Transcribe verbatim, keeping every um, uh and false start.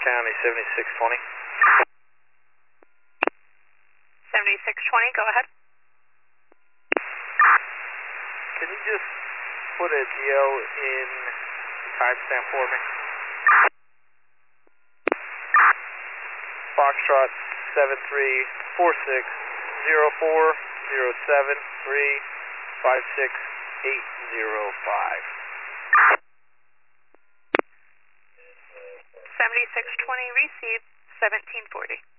County, seventy-six twenty. seventy-six twenty, go ahead. Can you just put a G L in timestamp for me? Foxtrot seven three four six zero four zero seven three five six eight zero five. seventy-six twenty received, seventeen forty.